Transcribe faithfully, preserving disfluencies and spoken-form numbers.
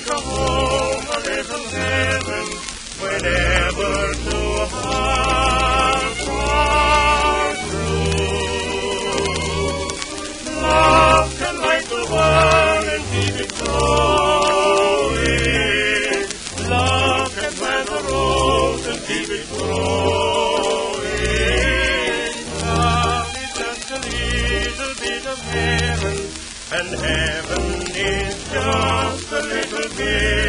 make a home, a little heaven, whenever two hearts are true. Love can light the world and keep it growing. Love can plant a rose and keep it growing. Love is just a little bit of heaven, and heaven is just a little bit